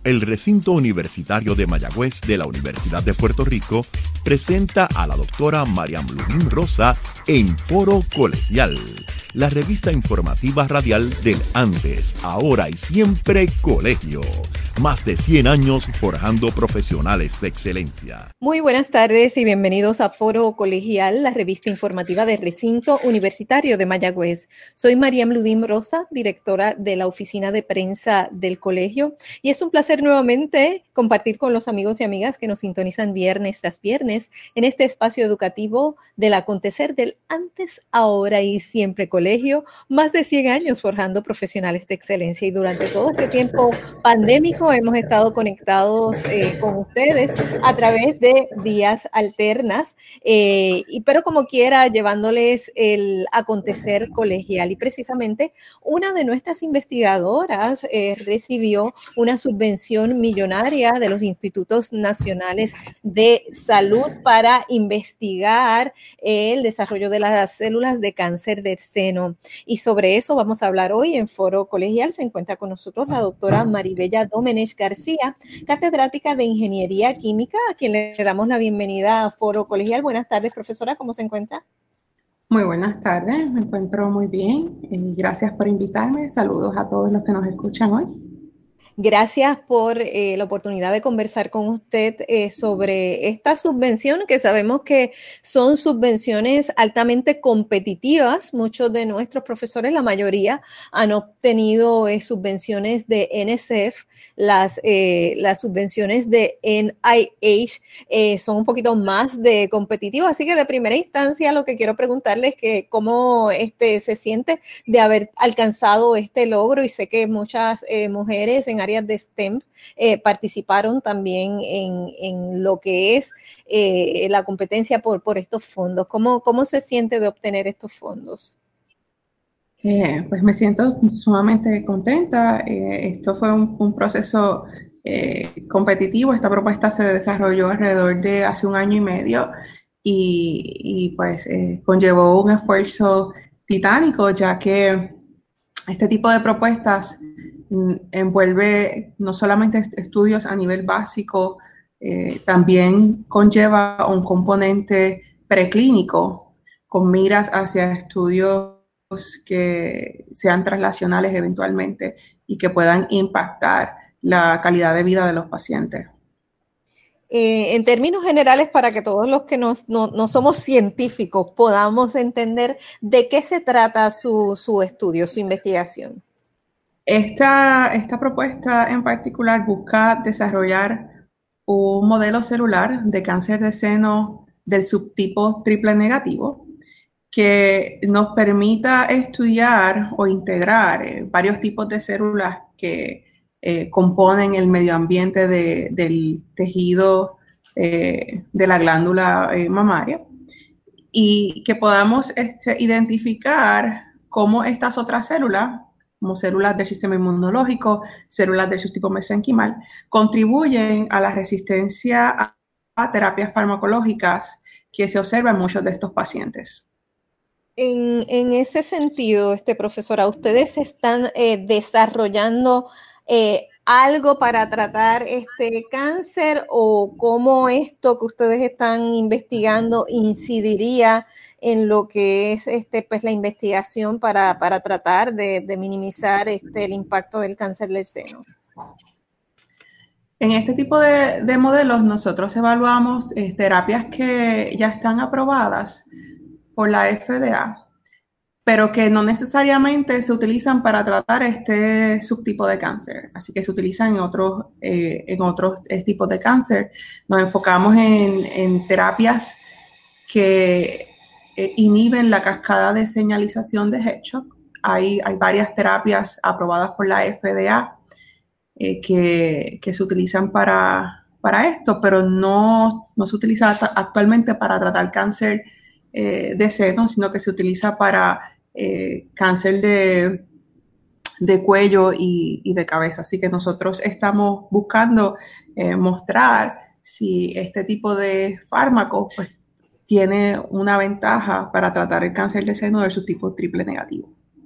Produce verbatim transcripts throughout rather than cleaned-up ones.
El recinto universitario de Mayagüez de la Universidad de Puerto Rico presenta a la doctora Mariam Ludín Rosa en Foro Colegial, la revista informativa radial del antes, ahora y siempre colegio. Más de cien años forjando profesionales de excelencia. Muy buenas tardes y bienvenidos a Foro Colegial, la revista informativa del recinto universitario de Mayagüez. Soy Mariam Ludín Rosa, directora de la oficina de prensa del colegio, y es un placer nuevamente compartir con los amigos y amigas que nos sintonizan viernes tras viernes en este espacio educativo del acontecer del antes, ahora y siempre colegio. Más de cien años forjando profesionales de excelencia, y durante todo este tiempo pandémico hemos estado conectados eh, con ustedes a través de vías alternas, eh, y, pero como quiera llevándoles el acontecer colegial. Y precisamente una de nuestras investigadoras eh, recibió una subvención millonaria de los Institutos Nacionales de Salud para investigar el desarrollo de las células de cáncer del seno. Y sobre eso vamos a hablar hoy en Foro Colegial. Se encuentra con nosotros la doctora Maribella Domenech García, catedrática de Ingeniería Química, a quien le damos la bienvenida a Foro Colegial. Buenas tardes, profesora, ¿cómo se encuentra? Muy buenas tardes, me encuentro muy bien y gracias por invitarme. Saludos a todos los que nos escuchan hoy. Gracias por eh, la oportunidad de conversar con usted eh, sobre esta subvención, que sabemos que son subvenciones altamente competitivas. Muchos de nuestros profesores, la mayoría, han obtenido eh, subvenciones de N S F. Las, eh, las subvenciones de N I H eh, son un poquito más de competitivas. Así que de primera instancia lo que quiero preguntarle es que cómo este, se siente de haber alcanzado este logro, y sé que muchas eh, mujeres en áreas de STEM eh, participaron también en, en lo que es eh, la competencia por, por estos fondos. ¿Cómo, cómo se siente de obtener estos fondos? Eh, pues me siento sumamente contenta. Eh, esto fue un, un proceso eh, competitivo. Esta propuesta se desarrolló alrededor de hace un año y medio y, y pues eh, conllevó un esfuerzo titánico, ya que este tipo de propuestas mm, envuelve no solamente est- estudios a nivel básico, eh, también conlleva un componente preclínico con miras hacia estudios que sean translacionales eventualmente y que puedan impactar la calidad de vida de los pacientes. Eh, en términos generales, para que todos los que no, no, no somos científicos podamos entender de qué se trata su, su estudio, su investigación. Esta, esta propuesta en particular busca desarrollar un modelo celular de cáncer de seno del subtipo triple negativo que nos permita estudiar o integrar eh, varios tipos de células que eh, componen el medio ambiente de, del tejido eh, de la glándula eh, mamaria, y que podamos este, identificar cómo estas otras células, como células del sistema inmunológico, células del subtipo mesenquimal, contribuyen a la resistencia a, a terapias farmacológicas que se observan en muchos de estos pacientes. En, en ese sentido, este, profesora, ¿ustedes están eh, desarrollando eh, algo para tratar este cáncer, o cómo esto que ustedes están investigando incidiría en lo que es este, pues, la investigación para, para tratar de, de minimizar este, el impacto del cáncer del seno? En este tipo de, de modelos nosotros evaluamos eh, terapias que ya están aprobadas por la F D A, pero que no necesariamente se utilizan para tratar este subtipo de cáncer. Así que se utilizan en otros, eh, en otros eh, tipos de cáncer. Nos enfocamos en, en terapias que eh, inhiben la cascada de señalización de Hedgehog. Hay, hay varias terapias aprobadas por la F D A eh, que, que se utilizan para, para esto, pero no, no se utiliza actualmente para tratar cáncer eh, de seno, sino que se utiliza para eh, cáncer de, de cuello y, y, de cabeza. Así que nosotros estamos buscando eh, mostrar si este tipo de fármacos pues, tiene una ventaja para tratar el cáncer de seno de su tipo triple negativo.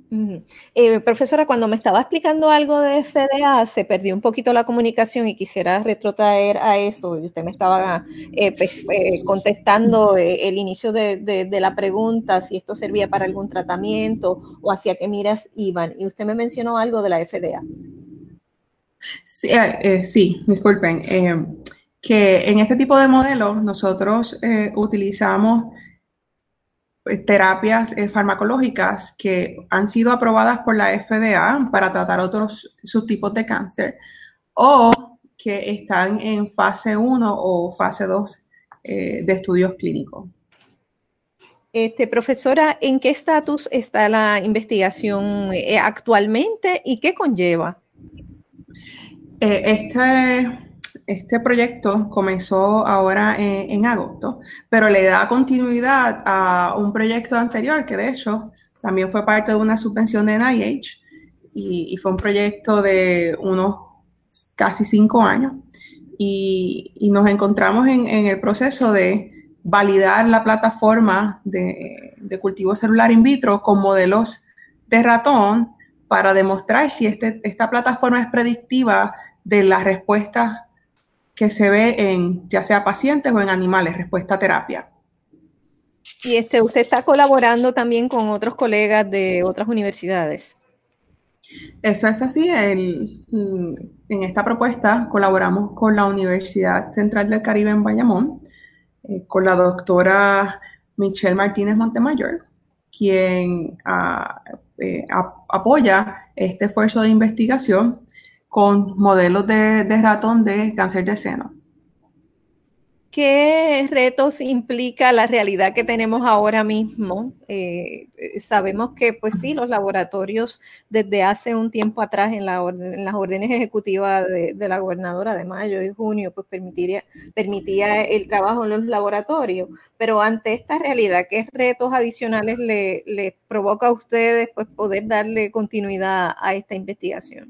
Uh-huh. Eh, profesora, cuando me estaba explicando algo de F D A, se perdió un poquito la comunicación y quisiera retrotraer a eso. Y usted me estaba eh, pues, eh, contestando eh, el inicio de, de, de la pregunta, si esto servía para algún tratamiento o hacia qué miras iban. Y usted me mencionó algo de la F D A. Sí, eh, eh, sí disculpen. Eh, que en este tipo de modelos nosotros eh, utilizamos terapias eh, farmacológicas que han sido aprobadas por la F D A para tratar otros subtipos de cáncer o que están en fase uno o fase dos eh, de estudios clínicos. Este, profesora, ¿en qué estatus está la investigación eh, actualmente y qué conlleva? Eh, este, este proyecto comenzó ahora en, en agosto, pero le da continuidad a un proyecto anterior que de hecho también fue parte de una subvención de N I H y, y fue un proyecto de unos casi cinco años y, y nos encontramos en, en, el proceso de validar la plataforma de, de cultivo celular in vitro con modelos de ratón para demostrar si este, esta plataforma es predictiva de las respuestas que se ve en ya sea pacientes o en animales, respuesta a terapia. Y este, usted está colaborando también con otros colegas de otras universidades. Eso es así. El, en esta propuesta colaboramos con la Universidad Central del Caribe en Bayamón, eh, con la doctora Michelle Martínez Montemayor, quien uh, eh, ap apoya este esfuerzo de investigación con modelos de, de ratón de cáncer de seno. ¿Qué retos implica la realidad que tenemos ahora mismo? Eh, sabemos que, pues sí, los laboratorios desde hace un tiempo atrás en, la orden, en las órdenes ejecutivas de, de la gobernadora de mayo y junio, pues permitiría, permitía el trabajo en los laboratorios. Pero ante esta realidad, ¿qué retos adicionales le, le provoca a ustedes pues, poder darle continuidad a esta investigación?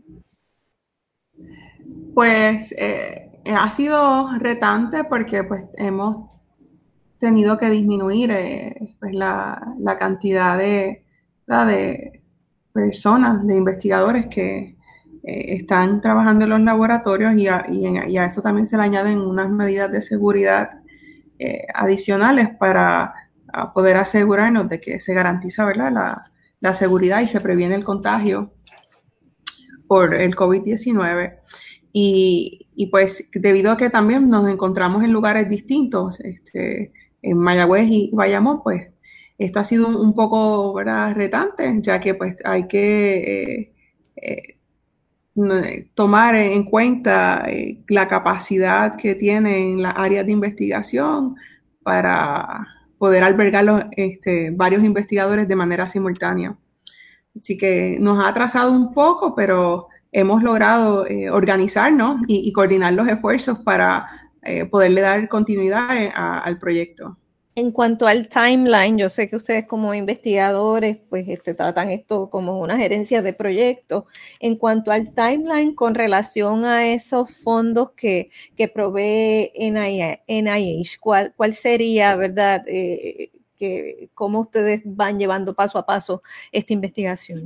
Pues eh, ha sido retante porque pues hemos tenido que disminuir eh, pues, la, la, cantidad de, la de personas, de investigadores que eh, están trabajando en los laboratorios y a, y, en, y a, eso también se le añaden unas medidas de seguridad eh, adicionales para poder asegurarnos de que se garantiza, ¿verdad?, la, la seguridad y se previene el contagio por el COVID diecinueve. Y, y, pues debido a que también nos encontramos en lugares distintos, este, en Mayagüez y Bayamón, pues esto ha sido un, un poco, ¿verdad?, retante, ya que pues hay que eh, eh, tomar en cuenta eh, la capacidad que tienen las áreas de investigación para poder albergar los, este, varios investigadores de manera simultánea. Así que nos ha atrasado un poco, pero hemos logrado eh, organizarnos y, y coordinar los esfuerzos para eh, poderle dar continuidad a, al proyecto. En cuanto al timeline, yo sé que ustedes como investigadores pues este, tratan esto como una gerencia de proyectos. En cuanto al timeline con relación a esos fondos que, que provee N I H, ¿cuál, cuál sería, verdad, eh, que, cómo ustedes van llevando paso a paso esta investigación?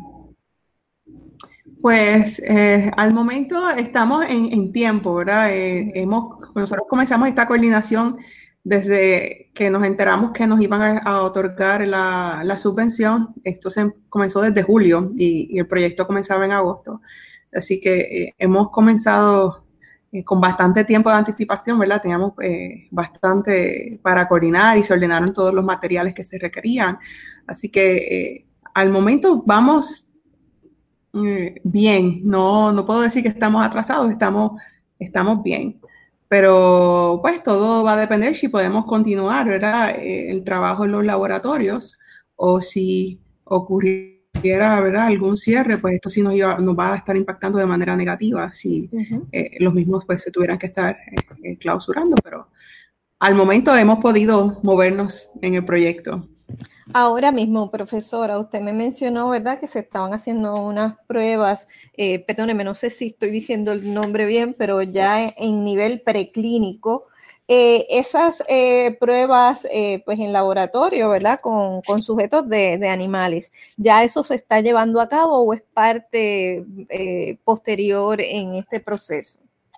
Pues eh, al momento estamos en, en tiempo, ¿verdad? Eh, hemos, nosotros comenzamos esta coordinación desde que nos enteramos que nos iban a, a otorgar la, la, subvención. Esto se comenzó desde julio y, y el proyecto comenzaba en agosto. Así que eh, hemos comenzado eh, con bastante tiempo de anticipación, ¿verdad? Teníamos eh, bastante para coordinar y se ordenaron todos los materiales que se requerían. Así que eh, al momento vamos bien, no, no puedo decir que estamos atrasados, estamos, estamos bien. Pero pues todo va a depender si podemos continuar, ¿verdad?, el trabajo en los laboratorios o si ocurriera, ¿verdad?, algún cierre, pues esto sí nos, iba, nos va a estar impactando de manera negativa si uh-huh. eh, los mismos pues se tuvieran que estar eh, clausurando. Pero al momento hemos podido movernos en el proyecto. Ahora mismo, profesora, usted me mencionó, ¿verdad?, que se estaban haciendo unas pruebas, eh, perdóneme, no sé si estoy diciendo el nombre bien, pero ya en, en nivel preclínico, Eh, esas eh, pruebas eh, pues en laboratorio, ¿verdad? Con, con sujetos de, de animales, ¿ya eso se está llevando a cabo o es parte eh, posterior en este proceso?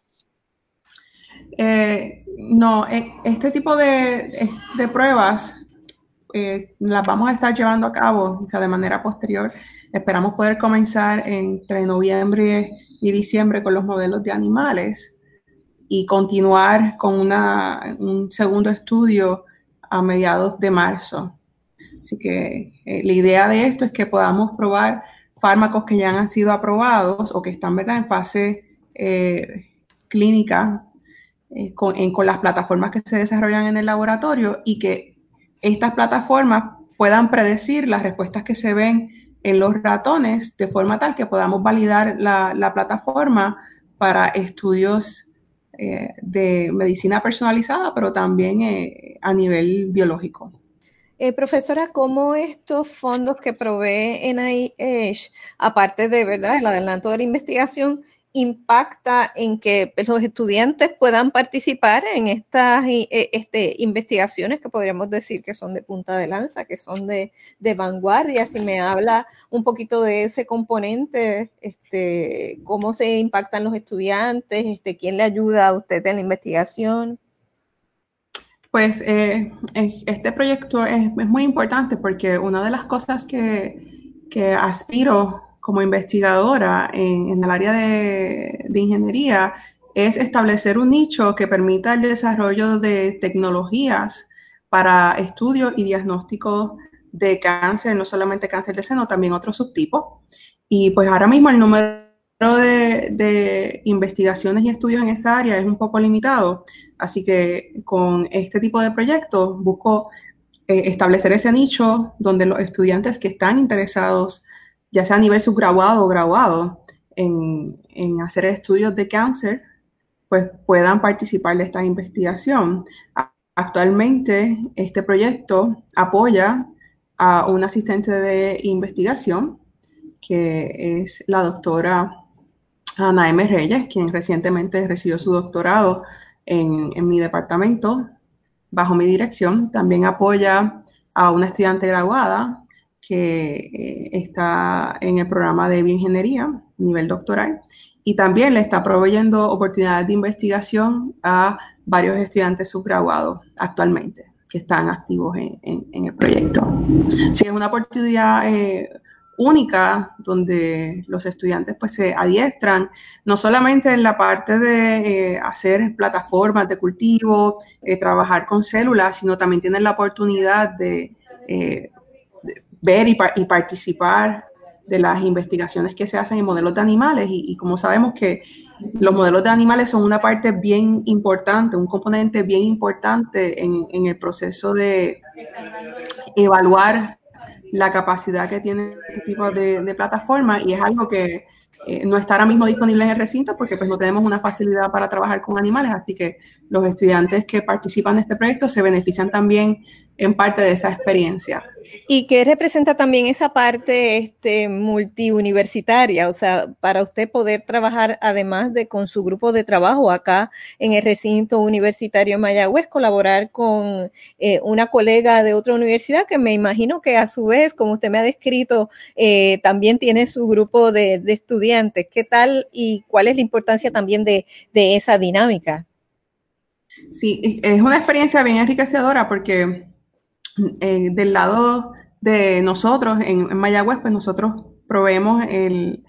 Eh, no, eh, este tipo de, de pruebas eh, las vamos a estar llevando a cabo, o sea, de manera posterior. Esperamos poder comenzar entre noviembre y diciembre con los modelos de animales y continuar con una, un segundo estudio a mediados de marzo. Así que eh, la idea de esto es que podamos probar fármacos que ya han sido aprobados o que están, ¿verdad?, en fase eh, clínica eh, con, en, con las plataformas que se desarrollan en el laboratorio y que estas plataformas puedan predecir las respuestas que se ven en los ratones de forma tal que podamos validar la, la plataforma para estudios eh, de medicina personalizada, pero también eh, a nivel biológico. Eh, profesora, ¿cómo estos fondos que provee N I H, aparte de, ¿verdad?, el adelanto de la investigación, impacta en que los estudiantes puedan participar en estas este, investigaciones que podríamos decir que son de punta de lanza, que son de, de vanguardia? Si me habla un poquito de ese componente, este, cómo se impactan los estudiantes, este, quién le ayuda a usted en la investigación. Pues eh, este proyecto es, es muy importante porque una de las cosas que, que aspiro como investigadora en, en el área de, de ingeniería es establecer un nicho que permita el desarrollo de tecnologías para estudio y diagnóstico de cáncer, no solamente cáncer de seno, también otros subtipos. Y pues ahora mismo el número de, de investigaciones y estudios en esa área es un poco limitado, así que con este tipo de proyectos busco eh, establecer ese nicho donde los estudiantes que están interesados, ya sea a nivel subgraduado o graduado, en, en hacer estudios de cáncer, pues puedan participar de esta investigación. Actualmente este proyecto apoya a un asistente de investigación que es la doctora Ana M. Reyes, quien recientemente recibió su doctorado en, en mi departamento, bajo mi dirección. También apoya a una estudiante graduada que eh, está en el programa de bioingeniería, nivel doctoral, y también le está proveyendo oportunidades de investigación a varios estudiantes subgraduados actualmente que están activos en, en, en el proyecto. Sí, es una oportunidad eh, única donde los estudiantes pues se adiestran no solamente en la parte de eh, hacer plataformas de cultivo, eh, trabajar con células, sino también tienen la oportunidad de, eh, de ver y, y participar de las investigaciones que se hacen en modelos de animales y, y como sabemos que los modelos de animales son una parte bien importante, un componente bien importante en, en el proceso de evaluar la capacidad que tiene este tipo de, de plataforma y es algo que eh, no está ahora mismo disponible en el recinto porque pues no tenemos una facilidad para trabajar con animales, así que los estudiantes que participan de este proyecto se benefician también en parte de esa experiencia. ¿Y qué representa también esa parte este, multiuniversitaria? O sea, para usted poder trabajar además de con su grupo de trabajo acá en el recinto universitario Mayagüez, colaborar con eh, una colega de otra universidad que me imagino que a su vez, como usted me ha descrito, eh, también tiene su grupo de, de estudiantes. ¿Qué tal y cuál es la importancia también de, de esa dinámica? Sí, es una experiencia bien enriquecedora porque Eh, del lado de nosotros, en, en Mayagüez, pues nosotros proveemos el,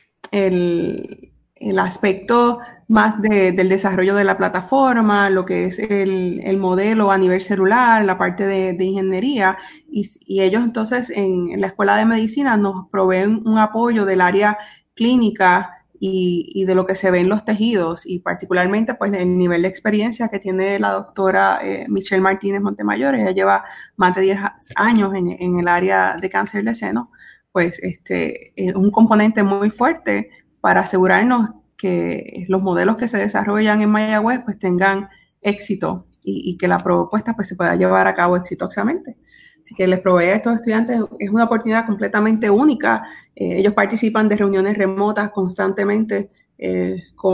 el, el aspecto más de, del desarrollo de la plataforma, lo que es el, el modelo a nivel celular, la parte de, de ingeniería, y, y ellos entonces en, en la Escuela de Medicina nos proveen un apoyo del área clínica y, y de lo que se ve en los tejidos y particularmente pues el nivel de experiencia que tiene la doctora eh, Michelle Martínez Montemayor. Ella lleva más de diez años en, en el área de cáncer de seno, pues este es un componente muy fuerte para asegurarnos que los modelos que se desarrollan en Mayagüez pues tengan éxito y, y que la propuesta pues se pueda llevar a cabo exitosamente. Así que les provee a estos estudiantes es una oportunidad completamente única. Eh, ellos participan de reuniones remotas constantemente eh, con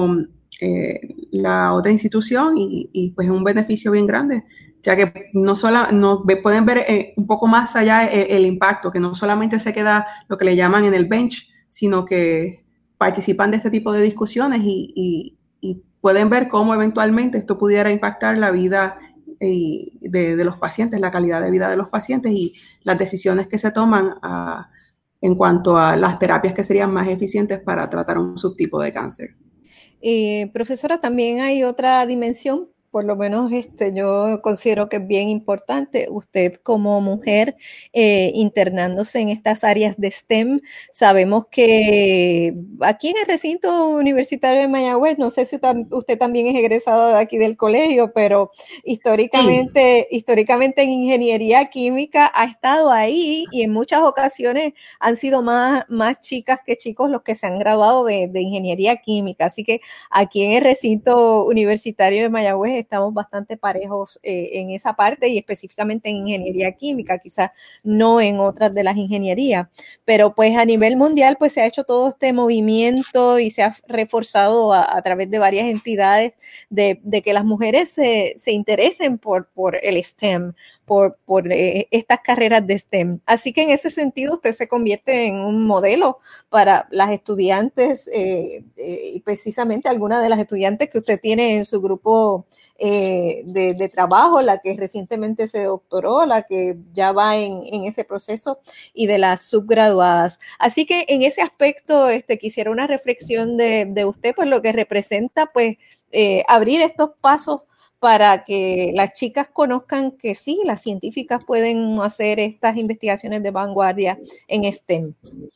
eh, la otra institución y, y pues es un beneficio bien grande, ya que no solo no, pueden ver eh, un poco más allá el, el impacto, que no solamente se queda lo que le llaman en el bench, sino que participan de este tipo de discusiones y, y, y pueden ver cómo eventualmente esto pudiera impactar la vida eh, de, de los pacientes, la calidad de vida de los pacientes y las decisiones que se toman a, en cuanto a las terapias que serían más eficientes para tratar un subtipo de cáncer. Eh, profesora, también hay otra dimensión, por lo menos este, yo considero que es bien importante. Usted como mujer eh, internándose en estas áreas de STEM, sabemos que aquí en el recinto universitario de Mayagüez, no sé si usted también es egresado de aquí del colegio, pero históricamente, sí. históricamente en ingeniería química ha estado ahí y en muchas ocasiones han sido más, más chicas que chicos los que se han graduado de, de ingeniería química. Así que aquí en el recinto universitario de Mayagüez estamos bastante parejos eh, en esa parte y específicamente en ingeniería química, quizás no en otras de las ingenierías, pero pues a nivel mundial pues se ha hecho todo este movimiento y se ha reforzado a, a través de varias entidades de, de que las mujeres se, se interesen por, por el STEM, por, por eh, estas carreras de STEM. Así que en ese sentido usted se convierte en un modelo para las estudiantes eh, eh, y precisamente algunas de las estudiantes que usted tiene en su grupo eh, de, de trabajo, la que recientemente se doctoró, la que ya va en, en ese proceso y de las subgraduadas. Así que en ese aspecto este, quisiera una reflexión de, de usted, pues lo que representa pues eh, abrir estos pasos para que las chicas conozcan que sí, las científicas pueden hacer estas investigaciones de vanguardia en STEM.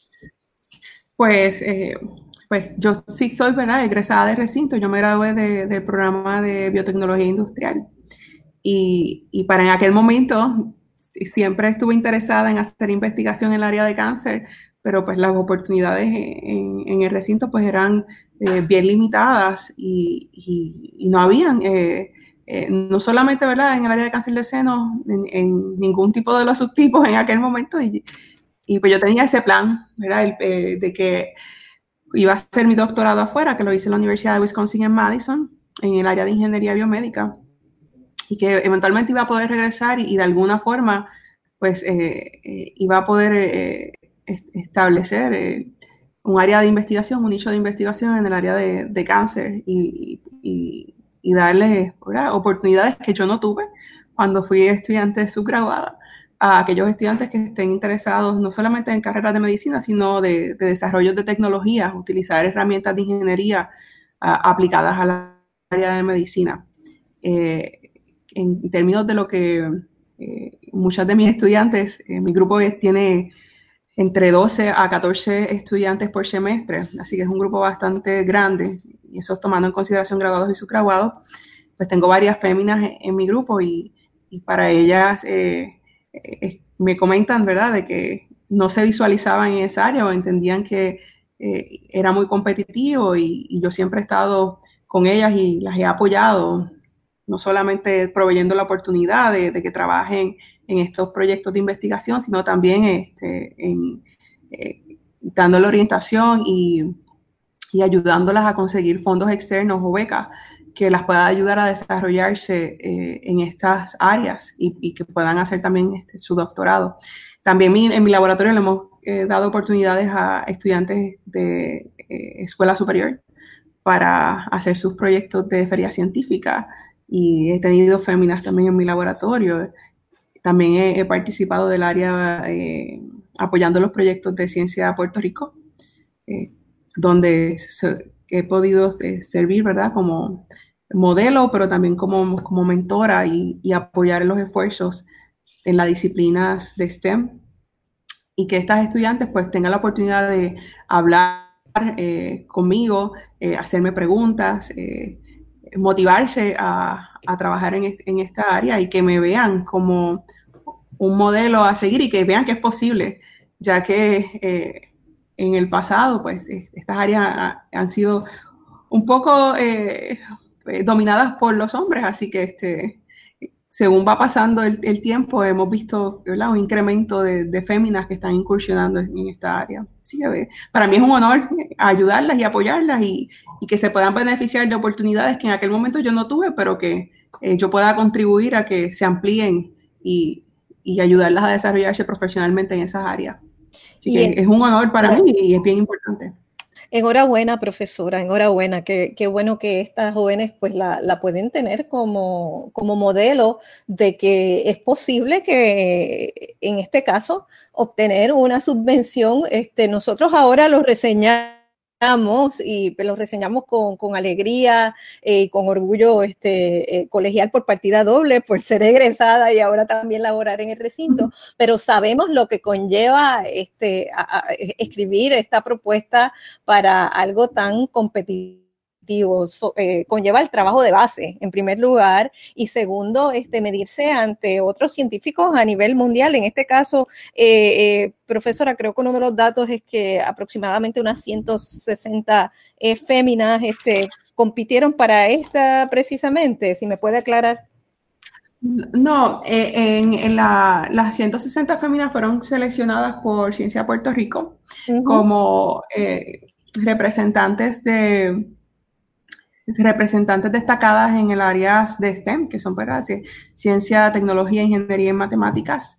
Pues, eh, pues yo sí soy, ¿verdad?, egresada de recinto. Yo me gradué de, del programa de biotecnología industrial. Y, y para en aquel momento siempre estuve interesada en hacer investigación en el área de cáncer, pero pues las oportunidades en, en el recinto pues eran eh, bien limitadas y, y, y no habían, eh, eh, no solamente, ¿verdad?, en el área de cáncer de seno, en, en ningún tipo de los subtipos en aquel momento. Y, y pues yo tenía ese plan, ¿verdad?, el, eh, de que iba a hacer mi doctorado afuera, que lo hice en la Universidad de Wisconsin en Madison, en el área de ingeniería biomédica, y que eventualmente iba a poder regresar y, y de alguna forma, pues, eh, eh, iba a poder eh, establecer eh, un área de investigación, un nicho de investigación en el área de, de cáncer y, y, y darles, ¿verdad?, oportunidades que yo no tuve cuando fui estudiante subgraduada a aquellos estudiantes que estén interesados no solamente en carreras de medicina, sino de, de desarrollo de tecnologías, utilizar herramientas de ingeniería uh, aplicadas a la área de medicina. Eh, en términos de lo que eh, muchas de mis estudiantes, eh, mi grupo es, tiene entre doce a catorce estudiantes por semestre, así que es un grupo bastante grande, y eso es tomando en consideración graduados y subgraduados. Pues tengo varias féminas en, en mi grupo y, y para ellas eh, eh, me comentan, ¿verdad?, de que no se visualizaban en esa área o entendían que eh, era muy competitivo y, y yo siempre he estado con ellas y las he apoyado, no solamente proveyendo la oportunidad de, de que trabajen en estos proyectos de investigación, sino también este, en, eh, dándole orientación y, y ayudándolas a conseguir fondos externos o becas que las pueda ayudar a desarrollarse eh, en estas áreas y, y que puedan hacer también este, su doctorado. También mi, en mi laboratorio le hemos eh, dado oportunidades a estudiantes de eh, escuela superior para hacer sus proyectos de feria científica y he tenido féminas también en mi laboratorio. También he, he participado del área eh, apoyando los proyectos de ciencia de Puerto Rico, eh, donde se, he podido eh, servir, ¿verdad?, como modelo, pero también como, como mentora y, y apoyar los esfuerzos en las disciplinas de STEM y que estas estudiantes pues tengan la oportunidad de hablar eh, conmigo, eh, hacerme preguntas, eh, motivarse a, a trabajar en, en esta área y que me vean como un modelo a seguir y que vean que es posible, ya que eh, en el pasado, pues, estas áreas han sido un poco eh, dominadas por los hombres, así que este, según va pasando el, el tiempo, hemos visto, ¿verdad?, un incremento de, de féminas que están incursionando en, en esta área. Así que para mí es un honor ayudarlas y apoyarlas y, y que se puedan beneficiar de oportunidades que en aquel momento yo no tuve, pero que eh, yo pueda contribuir a que se amplíen y, y ayudarlas a desarrollarse profesionalmente en esas áreas. Así Y que en, es un honor para claro. mí y es bien importante. Enhorabuena, profesora, enhorabuena. Qué, qué bueno que estas jóvenes pues la, la pueden tener como, como modelo de que es posible que en este caso obtener una subvención. Este, nosotros ahora lo reseñamos y lo reseñamos con, con alegría y eh, con orgullo este, eh, colegial por partida doble, por ser egresada y ahora también laborar en el recinto, pero sabemos lo que conlleva este, a, a escribir esta propuesta para algo tan competitivo. So, eh, conlleva el trabajo de base, en primer lugar, y segundo, este, medirse ante otros científicos a nivel mundial. En este caso, eh, eh, profesora, creo que uno de los datos es que aproximadamente unas ciento sesenta eh, féminas este, compitieron para esta precisamente, si me puede aclarar. No, eh, en, en la, las ciento sesenta féminas fueron seleccionadas por Ciencia Puerto Rico uh-huh. como eh, representantes de representantes destacadas en el área de STEM, que son, ¿verdad?, ciencia, tecnología, ingeniería y matemáticas.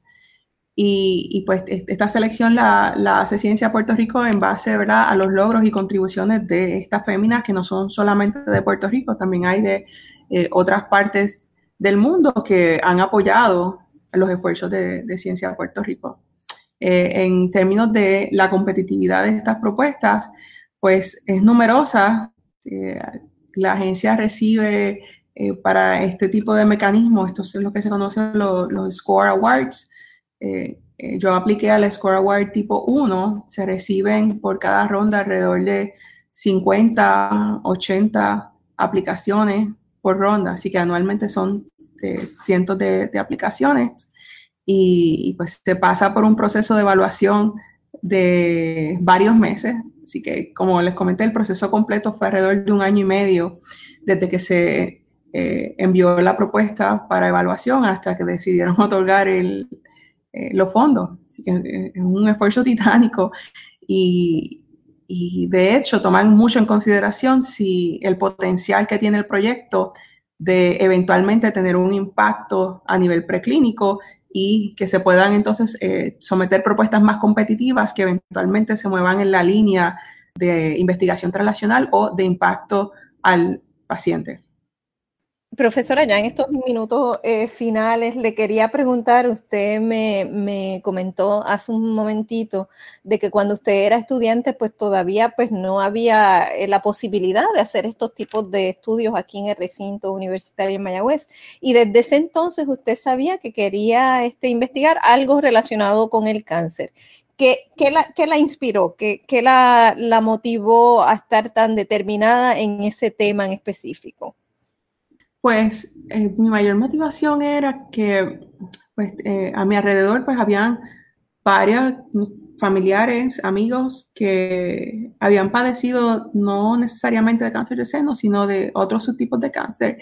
Y, y pues esta selección la, la hace Ciencia Puerto Rico en base, ¿verdad?, a los logros y contribuciones de estas féminas que no son solamente de Puerto Rico, también hay de eh, otras partes del mundo que han apoyado los esfuerzos de, de Ciencia Puerto Rico. Eh, en términos de la competitividad de estas propuestas, pues es numerosa. Eh, la agencia recibe eh, para este tipo de mecanismos, esto es lo que se conocen los, los Score Awards. Eh, eh, yo apliqué al Score Award tipo uno, se reciben por cada ronda alrededor de cincuenta, ochenta aplicaciones por ronda, así que anualmente son eh, cientos de, de aplicaciones y, y pues se pasa por un proceso de evaluación de varios meses, así que como les comenté, el proceso completo fue alrededor de un año y medio desde que se eh, envió la propuesta para evaluación hasta que decidieron otorgar el Eh, los fondos. Así que eh, es un esfuerzo titánico y, y de hecho toman mucho en consideración si el potencial que tiene el proyecto de eventualmente tener un impacto a nivel preclínico y que se puedan entonces eh, someter propuestas más competitivas que eventualmente se muevan en la línea de investigación translacional o de impacto al paciente. Profesora, ya en estos minutos eh, finales le quería preguntar, usted me, me comentó hace un momentito de que cuando usted era estudiante pues todavía pues no había eh, la posibilidad de hacer estos tipos de estudios aquí en el recinto universitario en Mayagüez y desde ese entonces usted sabía que quería este, investigar algo relacionado con el cáncer. ¿Qué, qué, la, qué la inspiró? ¿Qué, qué la, la motivó a estar tan determinada en ese tema en específico? Pues eh, mi mayor motivación era que pues, eh, a mi alrededor pues habían varios familiares, amigos que habían padecido no necesariamente de cáncer de seno, sino de otros subtipos de cáncer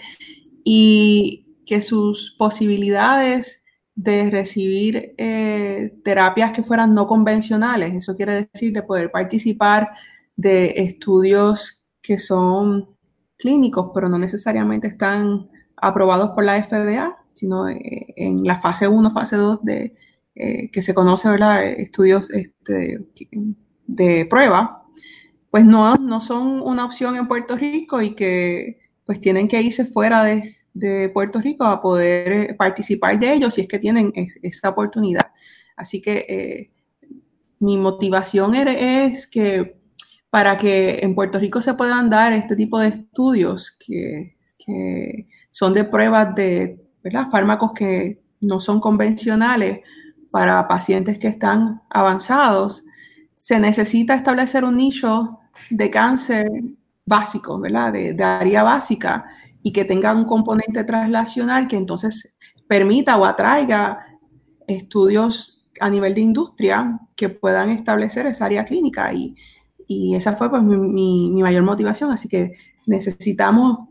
y que sus posibilidades de recibir eh, terapias que fueran no convencionales, eso quiere decir de poder participar de estudios que son clínicos, pero no necesariamente están aprobados por la F D A, sino en la fase uno, fase dos de, eh, que se conoce, ¿verdad?, estudios este, de prueba, pues no, no son una opción en Puerto Rico y que pues tienen que irse fuera de, de Puerto Rico a poder participar de ellos si es que tienen es, esa oportunidad. Así que eh, mi motivación era, es que para que en Puerto Rico se puedan dar este tipo de estudios que, que son de pruebas de, ¿verdad?, fármacos que no son convencionales para pacientes que están avanzados, se necesita establecer un nicho de cáncer básico, ¿verdad?, de, de área básica y que tenga un componente translacional que entonces permita o atraiga estudios a nivel de industria que puedan establecer esa área clínica y, y esa fue pues mi, mi, mi mayor motivación, así que necesitamos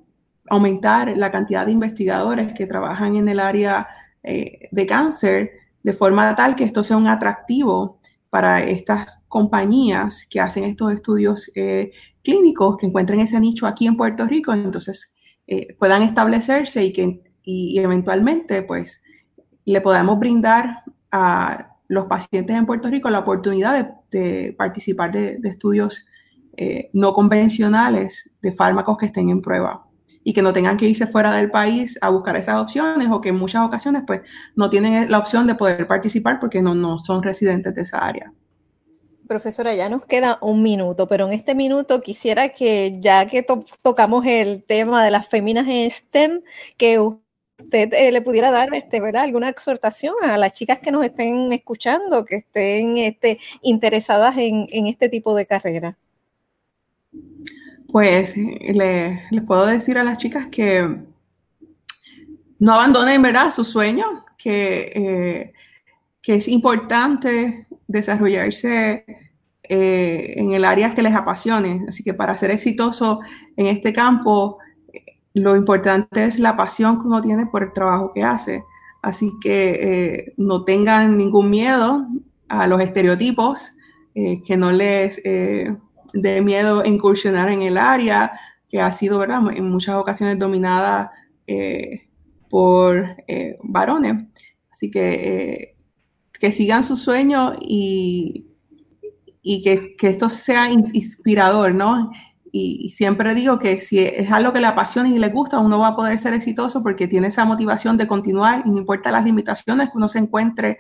aumentar la cantidad de investigadores que trabajan en el área eh, de cáncer, de forma tal que esto sea un atractivo para estas compañías que hacen estos estudios eh, clínicos, que encuentren ese nicho aquí en Puerto Rico, entonces eh, puedan establecerse y que y, y eventualmente pues le podamos brindar a los pacientes en Puerto Rico la oportunidad de, de participar de, de estudios eh, no convencionales de fármacos que estén en prueba y que no tengan que irse fuera del país a buscar esas opciones, o que en muchas ocasiones pues no tienen la opción de poder participar porque no, no son residentes de esa área. Profesora, ya nos queda un minuto, pero en este minuto quisiera que, ya que to tocamos el tema de las féminas en STEM, que usted eh, le pudiera dar este, ¿verdad? alguna exhortación a las chicas que nos estén escuchando, que estén este, interesadas en, en este tipo de carrera. Pues les le puedo decir a las chicas que no abandonen, ¿verdad?, sus sueños, que, eh, que es importante desarrollarse eh, en el área que les apasione. Así que para ser exitoso en este campo, lo importante es la pasión que uno tiene por el trabajo que hace. Así que eh, no tengan ningún miedo a los estereotipos, eh, que no les eh, dé miedo incursionar en el área que ha sido, ¿verdad?, en muchas ocasiones dominada eh, por eh, varones. Así que eh, que sigan su sueño y, y que, que esto sea inspirador, ¿no? Y, y siempre digo que si es algo que le apasiona y le gusta, uno va a poder ser exitoso porque tiene esa motivación de continuar, y no importa las limitaciones que uno se encuentre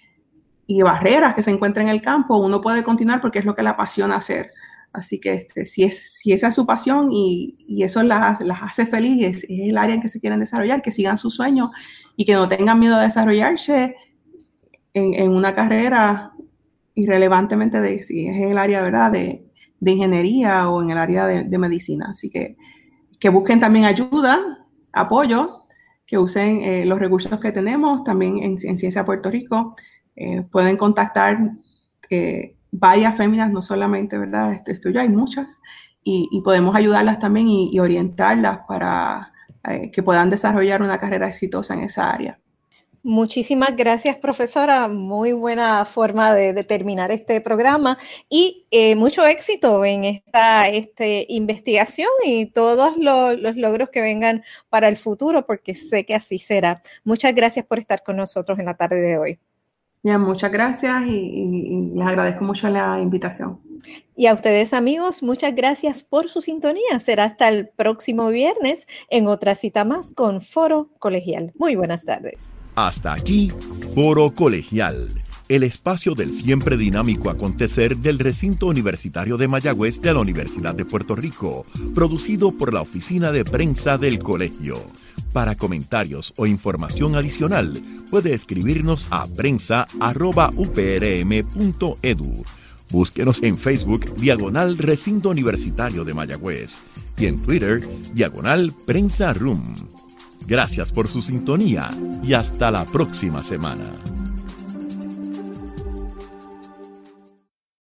y barreras que se encuentre en el campo, uno puede continuar porque es lo que le apasiona hacer. Así que este, si, es, si esa es su pasión y, y eso las, las hace feliz, es, es el área en que se quieren desarrollar, que sigan sus sueños y que no tengan miedo de desarrollarse en, en una carrera irrelevantemente de si es el área, ¿verdad?, de, de ingeniería o en el área de, de medicina. Así que que busquen también ayuda, apoyo, que usen eh, los recursos que tenemos también en, en Ciencia Puerto Rico. Eh, pueden contactar eh, varias féminas, no solamente, ¿verdad?, este estudio, hay muchas, y, y podemos ayudarlas también y, y orientarlas para eh, que puedan desarrollar una carrera exitosa en esa área. Muchísimas gracias, profesora. Muy buena forma de, de terminar este programa, y eh, mucho éxito en esta este, investigación y todos los, los logros que vengan para el futuro, porque sé que así será. Muchas gracias por estar con nosotros en la tarde de hoy. Bien, muchas gracias y, y, y les agradezco mucho la invitación. Y a ustedes, amigos, muchas gracias por su sintonía. Será hasta el próximo viernes en otra cita más con Foro Colegial. Muy buenas tardes. Hasta aquí, Foro Colegial, el espacio del siempre dinámico acontecer del recinto universitario de Mayagüez de la Universidad de Puerto Rico, producido por la Oficina de Prensa del Colegio. Para comentarios o información adicional, puede escribirnos a prensa arroba u p r m punto e d u. Búsquenos en Facebook, diagonal Recinto Universitario de Mayagüez, y en Twitter, diagonal Prensa Room. Gracias por su sintonía y hasta la próxima semana.